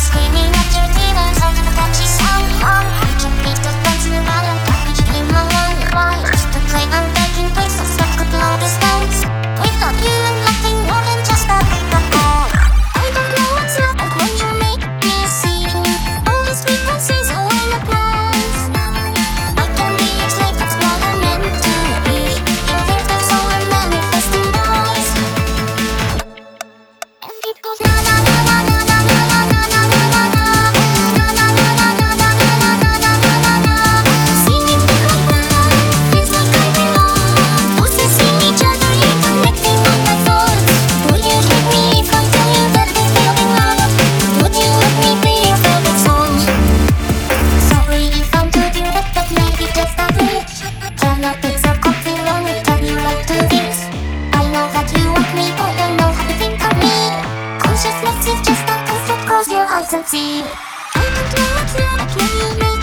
screaming at your demons under the catchy sound. I can't beat the guns in the battle, don't reach game alone. Why? Just to play I'm begging, please, so some could blow the stones. Without you I'm nothing more than just a paper ball. I don't know what's up, but when you make me sing, all these frequencies are in the plans. I can be a slave, that's what I'm meant to be. In there, that's all I'm manifesting, boys. And it goes na na na na na na na na na na na na na na na na na na. Singing right now, feels like I belong. Possessing each other, yet connecting on the thoughts. Would you hit me if I tell you that this feeling love? Would you let me be your favorite song? Sorry if I'm too direct, but maybe just a glitch. Cannot fix a coffee wrong with how you like to this. I know that you want me, but don't know how to think of me. Consciousness is just a construct, close your eyes and see. I don't know what's wrong, but when you make